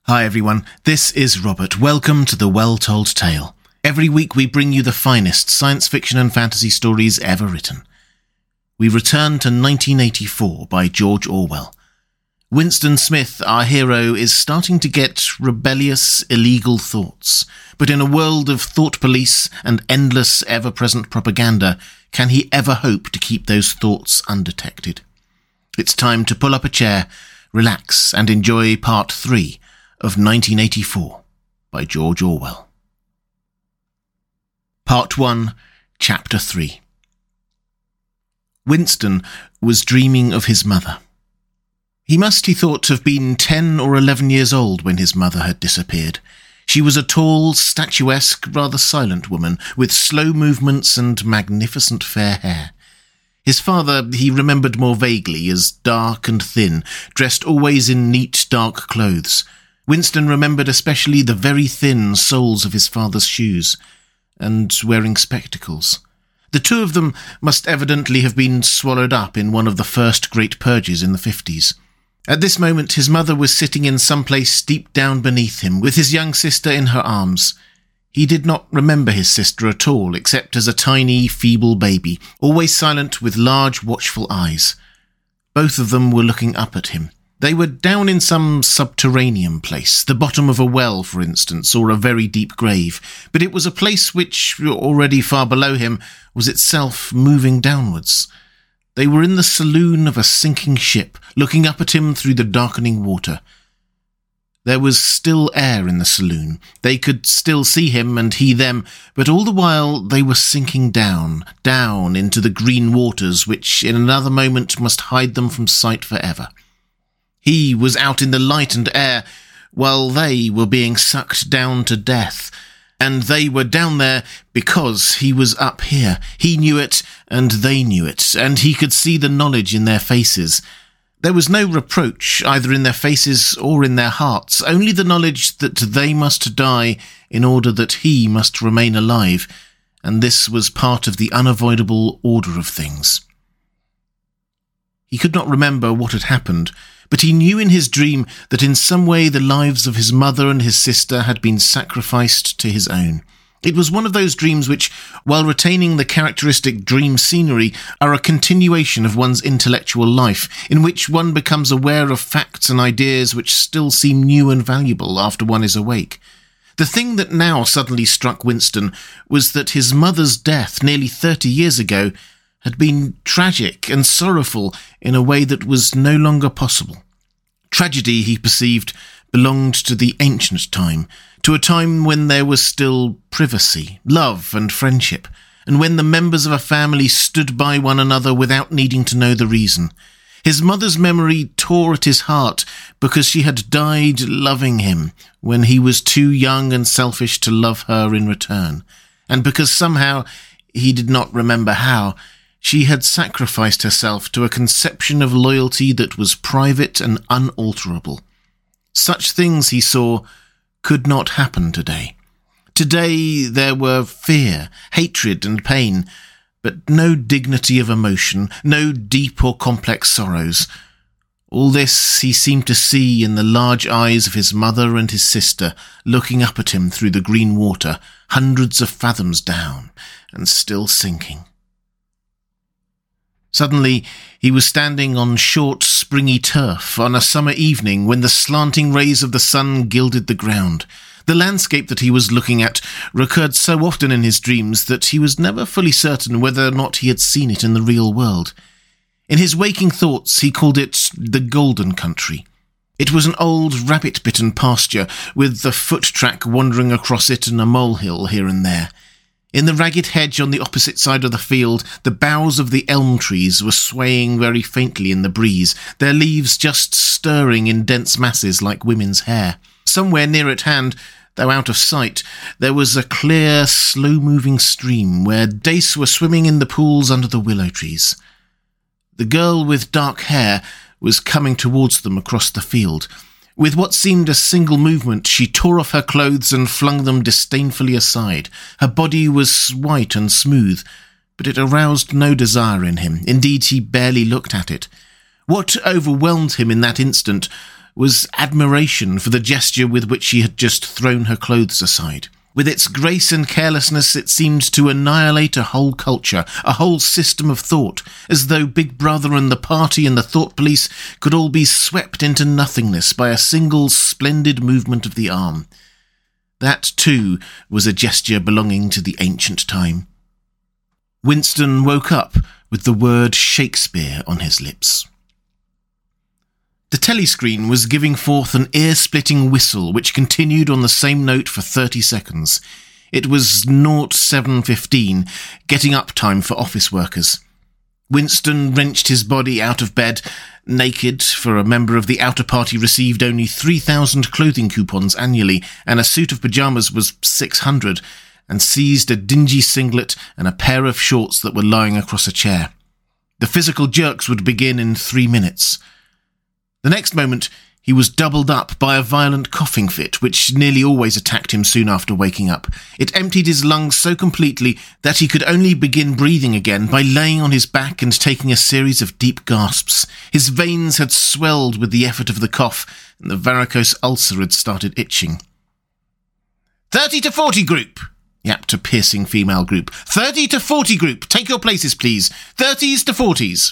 Hi everyone, this is Robert. Welcome to The Well-Told Tale. Every week we bring you the finest science fiction and fantasy stories ever written. We return to 1984 by George Orwell. Winston Smith, our hero, is starting to get rebellious, illegal thoughts. But in a world of thought police and endless, ever-present propaganda, can he ever hope to keep those thoughts undetected? It's time to pull up a chair, relax, and enjoy Part 3 of 1984 by George Orwell. Part 1, Chapter 3. Winston was dreaming of his mother. He must, he thought, have been 10 or 11 years old when his mother had disappeared. She was a tall, statuesque, rather silent woman, with slow movements and magnificent fair hair. His father he remembered more vaguely as dark and thin, dressed always in neat, dark clothes. Winston remembered especially the very thin soles of his father's shoes, and wearing spectacles. The two of them must evidently have been swallowed up in one of the first great purges in the 50s. At this moment his mother was sitting in some place deep down beneath him, with his young sister in her arms. He did not remember his sister at all, except as a tiny, feeble baby, always silent with large, watchful eyes. Both of them were looking up at him. They were down in some subterranean place, the bottom of a well, for instance, or a very deep grave, but it was a place which, already far below him, was itself moving downwards. They were in the saloon of a sinking ship, looking up at him through the darkening water. There was still air in the saloon. They could still see him and he them, but all the while they were sinking down into the green waters which in another moment must hide them from sight forever. He was out in the light and air, while they were being sucked down to death. And they were down there because he was up here. He knew it, and they knew it, and he could see the knowledge in their faces. There was no reproach, either in their faces or in their hearts, only the knowledge that they must die in order that he must remain alive, and this was part of the unavoidable order of things. He could not remember what had happened, but he knew in his dream that in some way the lives of his mother and his sister had been sacrificed to his own. It was one of those dreams which, while retaining the characteristic dream scenery, are a continuation of one's intellectual life, in which one becomes aware of facts and ideas which still seem new and valuable after one is awake. The thing that now suddenly struck Winston was that his mother's death nearly 30 years ago had been tragic and sorrowful in a way that was no longer possible. Tragedy, he perceived, belonged to the ancient time, to a time when there was still privacy, love and friendship, and when the members of a family stood by one another without needing to know the reason. His mother's memory tore at his heart because she had died loving him when he was too young and selfish to love her in return, and because somehow, he did not remember how, she had sacrificed herself to a conception of loyalty that was private and unalterable. Such things, he saw, could not happen today. Today there were fear, hatred and pain, but no dignity of emotion, no deep or complex sorrows. All this he seemed to see in the large eyes of his mother and his sister, looking up at him through the green water, hundreds of fathoms down, and still sinking. Suddenly, he was standing on short, springy turf on a summer evening when the slanting rays of the sun gilded the ground. The landscape that he was looking at recurred so often in his dreams that he was never fully certain whether or not he had seen it in the real world. In his waking thoughts, he called it the Golden Country. It was an old rabbit-bitten pasture, with the foot-track wandering across it and a molehill here and there. In the ragged hedge on the opposite side of the field, the boughs of the elm trees were swaying very faintly in the breeze, their leaves just stirring in dense masses like women's hair. Somewhere near at hand, though out of sight, there was a clear, slow-moving stream where dace were swimming in the pools under the willow trees. The girl with dark hair was coming towards them across the field. With what seemed a single movement, she tore off her clothes and flung them disdainfully aside. Her body was white and smooth, but it aroused no desire in him. Indeed, he barely looked at it. What overwhelmed him in that instant was admiration for the gesture with which she had just thrown her clothes aside. With its grace and carelessness, it seemed to annihilate a whole culture, a whole system of thought, as though Big Brother and the party and the thought police could all be swept into nothingness by a single splendid movement of the arm. That, too, was a gesture belonging to the ancient time. Winston woke up with the word Shakespeare on his lips. The telescreen was giving forth an ear-splitting whistle which continued on the same note for 30 seconds. It was 07:15, getting up time for office workers. Winston wrenched his body out of bed, naked, for a member of the outer party received only 3,000 clothing coupons annually, and a suit of pyjamas was 600, and seized a dingy singlet and a pair of shorts that were lying across a chair. The physical jerks would begin in 3 minutes. The next moment, he was doubled up by a violent coughing fit, which nearly always attacked him soon after waking up. It emptied his lungs so completely that he could only begin breathing again by laying on his back and taking a series of deep gasps. His veins had swelled with the effort of the cough, and the varicose ulcer had started itching. 30 to 40 group, yapped a piercing female group. 30 to 40 group, take your places, please. 30s to 40s.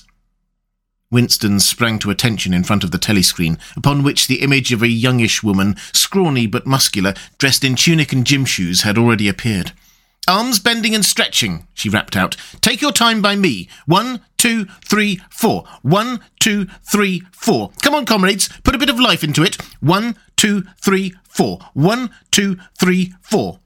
Winston sprang to attention in front of the telescreen, upon which the image of a youngish woman, scrawny but muscular, dressed in tunic and gym shoes, had already appeared. Arms bending and stretching, she rapped out. Take your time by me. 1, 2, 3, 4. 1, 2, 3, 4. Come on, comrades, put a bit of life into it. 1, 2, 3, 4. 1, 2, 3, 4.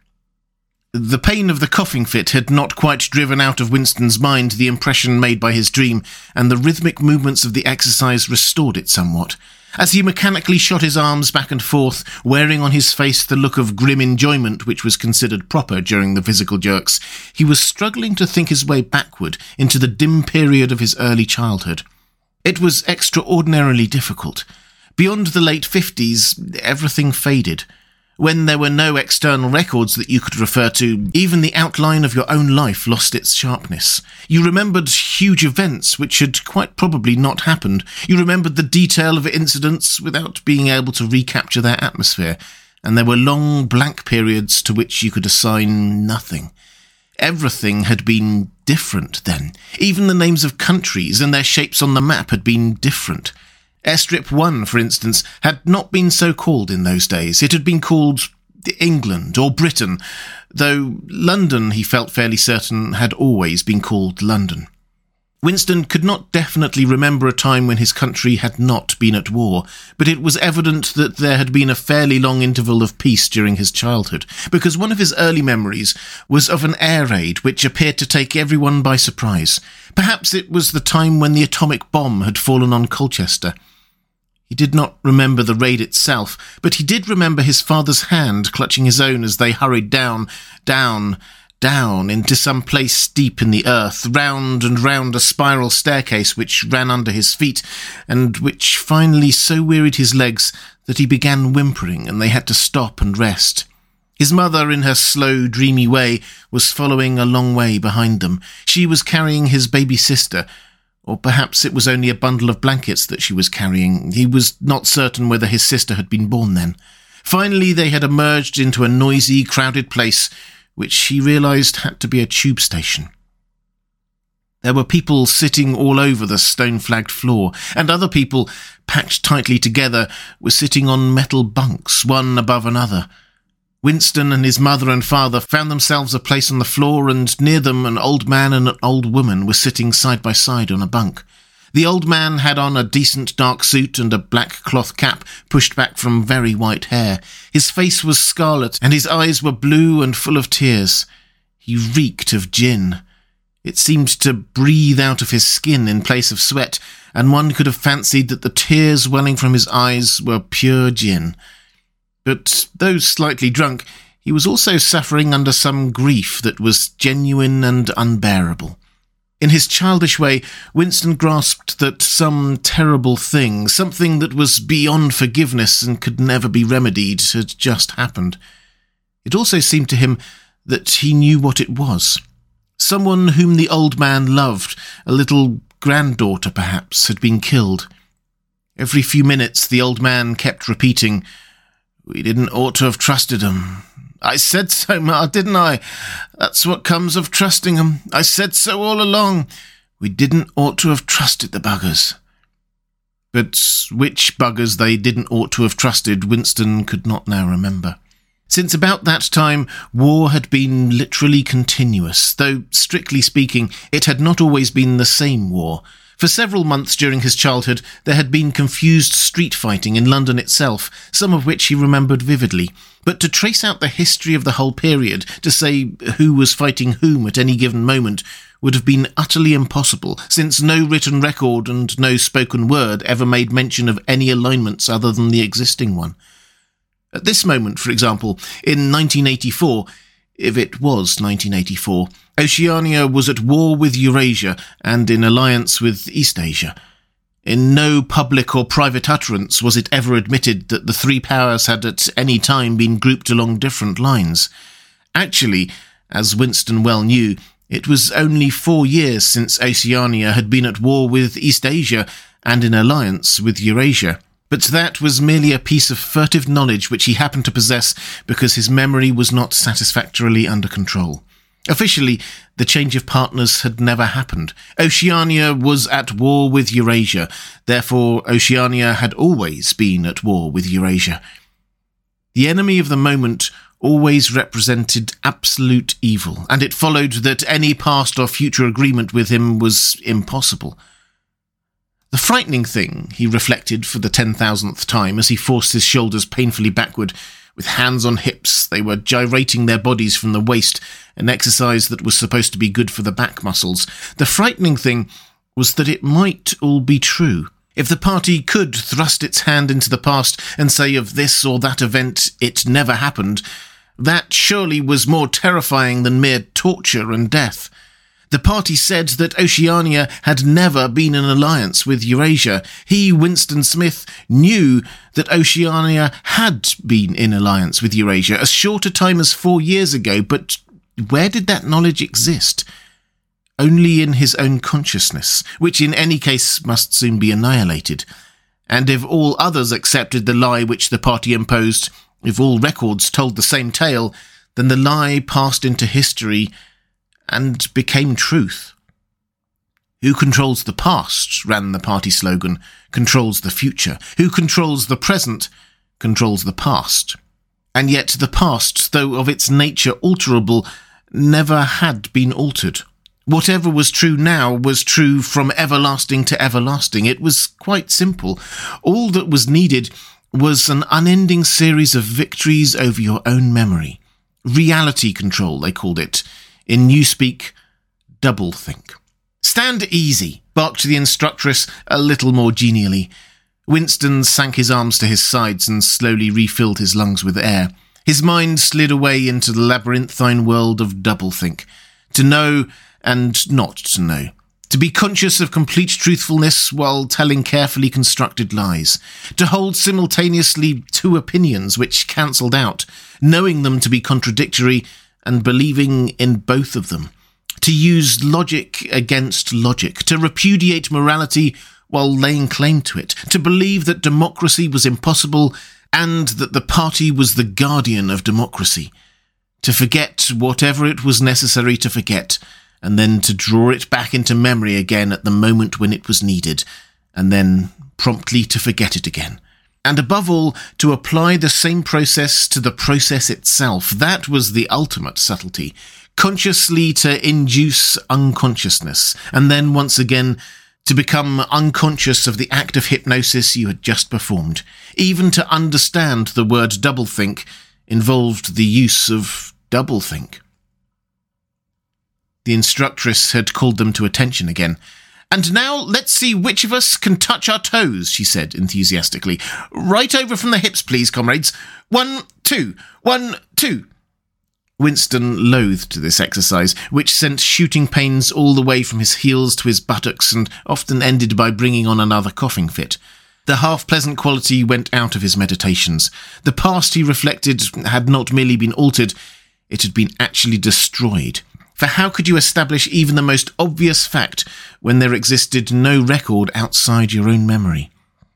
The pain of the coughing fit had not quite driven out of Winston's mind the impression made by his dream, and the rhythmic movements of the exercise restored it somewhat. As he mechanically shot his arms back and forth, wearing on his face the look of grim enjoyment which was considered proper during the physical jerks, he was struggling to think his way backward into the dim period of his early childhood. It was extraordinarily difficult. Beyond the late 50s, everything faded. When there were no external records that you could refer to, even the outline of your own life lost its sharpness. You remembered huge events which had quite probably not happened. You remembered the detail of incidents without being able to recapture their atmosphere, and there were long blank periods to which you could assign nothing. Everything had been different then. Even the names of countries and their shapes on the map had been different. Airstrip 1, for instance, had not been so called in those days. It had been called England or Britain, though London, he felt fairly certain, had always been called London. Winston could not definitely remember a time when his country had not been at war, but it was evident that there had been a fairly long interval of peace during his childhood, because one of his early memories was of an air raid which appeared to take everyone by surprise. Perhaps it was the time when the atomic bomb had fallen on Colchester. He did not remember the raid itself, but he did remember his father's hand clutching his own as they hurried down into some place deep in the earth, round and round a spiral staircase which ran under his feet, and which finally so wearied his legs that he began whimpering and they had to stop and rest. His mother, in her slow, dreamy way, was following a long way behind them. She was carrying his baby sister, or perhaps it was only a bundle of blankets that she was carrying. He was not certain whether his sister had been born then. Finally, they had emerged into a noisy, crowded place, which he realised had to be a tube station. There were people sitting all over the stone-flagged floor, and other people, packed tightly together, were sitting on metal bunks, one above another. Winston and his mother and father found themselves a place on the floor, and near them an old man and an old woman were sitting side by side on a bunk. The old man had on a decent dark suit and a black cloth cap pushed back from very white hair. His face was scarlet, and his eyes were blue and full of tears. He reeked of gin. It seemed to breathe out of his skin in place of sweat, and one could have fancied that the tears welling from his eyes were pure gin. But though slightly drunk, he was also suffering under some grief that was genuine and unbearable. In his childish way, Winston grasped that some terrible thing, something that was beyond forgiveness and could never be remedied, had just happened. It also seemed to him that he knew what it was. Someone whom the old man loved, a little granddaughter perhaps, had been killed. Every few minutes the old man kept repeating, "We didn't ought to have trusted 'em. I said so, Ma, didn't I? That's what comes of trusting 'em. I said so all along. We didn't ought to have trusted the buggers." But which buggers they didn't ought to have trusted, Winston could not now remember. Since about that time, war had been literally continuous, though, strictly speaking, it had not always been the same war. For several months during his childhood, there had been confused street fighting in London itself, some of which he remembered vividly. But to trace out the history of the whole period, to say who was fighting whom at any given moment, would have been utterly impossible, since no written record and no spoken word ever made mention of any alignments other than the existing one. At this moment, for example, in 1984, if it was 1984, Oceania was at war with Eurasia and in alliance with Eastasia. In no public or private utterance was it ever admitted that the three powers had at any time been grouped along different lines. Actually, as Winston well knew, it was only 4 years since Oceania had been at war with Eastasia and in alliance with Eurasia. But that was merely a piece of furtive knowledge which he happened to possess because his memory was not satisfactorily under control. Officially, the change of partners had never happened. Oceania was at war with Eurasia. Therefore, Oceania had always been at war with Eurasia. The enemy of the moment always represented absolute evil, and it followed that any past or future agreement with him was impossible. The frightening thing, he reflected for the 10,000th time as he forced his shoulders painfully backward. With hands on hips, they were gyrating their bodies from the waist, an exercise that was supposed to be good for the back muscles. The frightening thing was that it might all be true. If the party could thrust its hand into the past and say of this or that event it never happened, that surely was more terrifying than mere torture and death. The party said that Oceania had never been in alliance with Eurasia. He, Winston Smith, knew that Oceania had been in alliance with Eurasia as short a time as 4 years ago, but where did that knowledge exist? Only in his own consciousness, which in any case must soon be annihilated. And if all others accepted the lie which the party imposed, if all records told the same tale, then the lie passed into history and became truth. Who controls the past, ran the party slogan, controls the future. Who controls the present, controls the past. And yet the past, though of its nature alterable, never had been altered. Whatever was true now was true from everlasting to everlasting. It was quite simple. All that was needed was an unending series of victories over your own memory. Reality control, they called it. In Newspeak, doublethink. "Stand easy," barked the instructress a little more genially. Winston sank his arms to his sides and slowly refilled his lungs with air. His mind slid away into the labyrinthine world of doublethink. To know and not to know. To be conscious of complete truthfulness while telling carefully constructed lies. To hold simultaneously two opinions which cancelled out, knowing them to be contradictory and believing in both of them. To use logic against logic. To repudiate morality while laying claim to it. To believe that democracy was impossible and that the party was the guardian of democracy. To forget whatever it was necessary to forget, and then to draw it back into memory again at the moment when it was needed, and then promptly to forget it again. And above all, to apply the same process to the process itself. That was the ultimate subtlety. Consciously to induce unconsciousness, and then once again to become unconscious of the act of hypnosis you had just performed. Even to understand the word doublethink involved the use of doublethink. The instructress had called them to attention again. "And now let's see which of us can touch our toes," she said enthusiastically. "Right over from the hips, please, comrades. 1, 2, 1, 2. Winston loathed this exercise, which sent shooting pains all the way from his heels to his buttocks and often ended by bringing on another coughing fit. The half-pleasant quality went out of his meditations. The past, he reflected, had not merely been altered, it had been actually destroyed. For how could you establish even the most obvious fact when there existed no record outside your own memory?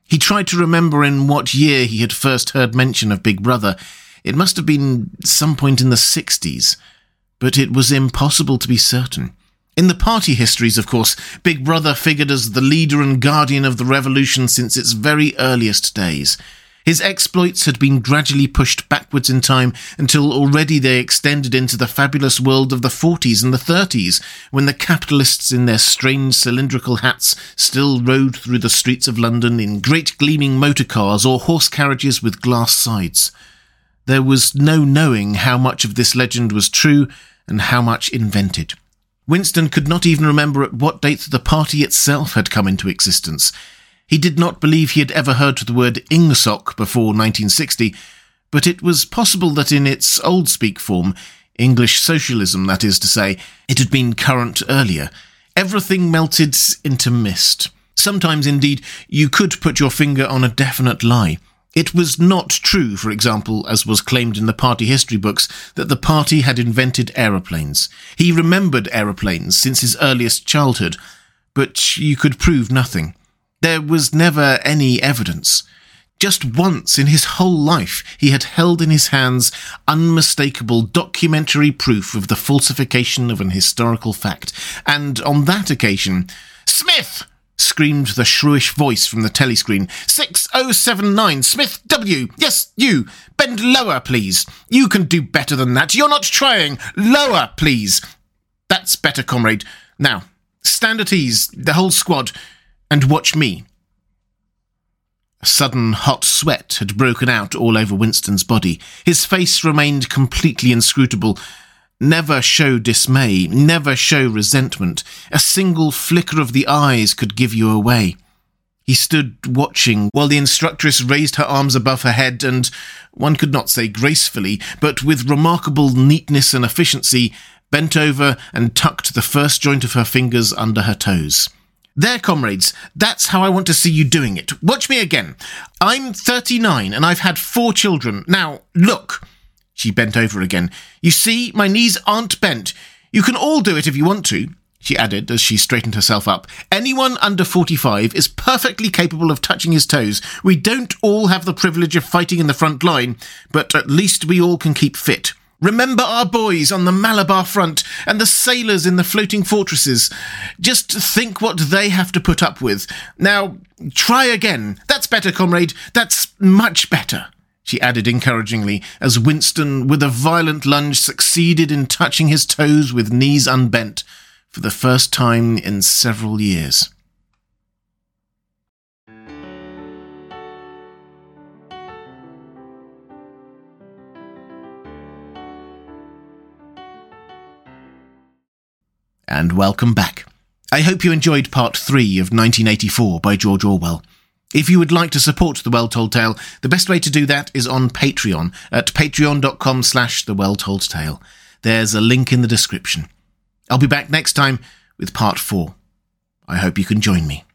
He tried to remember in what year he had first heard mention of Big Brother. It must have been some point in the 60s, but it was impossible to be certain. In the party histories, of course, Big Brother figured as the leader and guardian of the revolution since its very earliest days. His exploits had been gradually pushed backwards in time until already they extended into the fabulous world of the 40s and the 30s, when the capitalists in their strange cylindrical hats still rode through the streets of London in great gleaming motor cars or horse carriages with glass sides. There was no knowing how much of this legend was true and how much invented. Winston could not even remember at what date the party itself had come into existence. He did not believe he had ever heard the word Ingsoc before 1960, but it was possible that in its old-speak form, English socialism, that is to say, it had been current earlier. Everything melted into mist. Sometimes, indeed, you could put your finger on a definite lie. It was not true, for example, as was claimed in the party history books, that the party had invented aeroplanes. He remembered aeroplanes since his earliest childhood, but you could prove nothing. There was never any evidence. Just once in his whole life he had held in his hands unmistakable documentary proof of the falsification of an historical fact, and on that occasion, "Smith!" screamed the shrewish voice from the telescreen. 6079, Smith W. Yes, you. Bend lower, please. You can do better than that. You're not trying. Lower, please. That's better, comrade. Now, stand at ease, the whole squad, and watch me. A sudden hot sweat had broken out all over Winston's body. His face remained completely inscrutable. Never show dismay, never show resentment. A single flicker of the eyes could give you away. He stood watching while the instructress raised her arms above her head and, one could not say gracefully, but with remarkable neatness and efficiency, bent over and tucked the first joint of her fingers under her toes. There, comrades, that's how I want to see you doing it. Watch me again. I'm 39 and I've had 4 children. Now, look. She bent over again. You see, my knees aren't bent. You can all do it if you want to, she added as she straightened herself up. Anyone under 45 is perfectly capable of touching his toes. We don't all have the privilege of fighting in the front line, but at least we all can keep fit. Remember our boys on the Malabar front and the sailors in the floating fortresses. Just think what they have to put up with. Now, try again. That's better, comrade. That's much better, she added encouragingly, as Winston, with a violent lunge, succeeded in touching his toes with knees unbent for the first time in several years. And welcome back. I hope you enjoyed part 3 of 1984 by George Orwell. If you would like to support The Well Told Tale, the best way to do that is on Patreon at patreon.com/The Well Told Tale. There's a link in the description. I'll be back next time with part 4. I hope you can join me.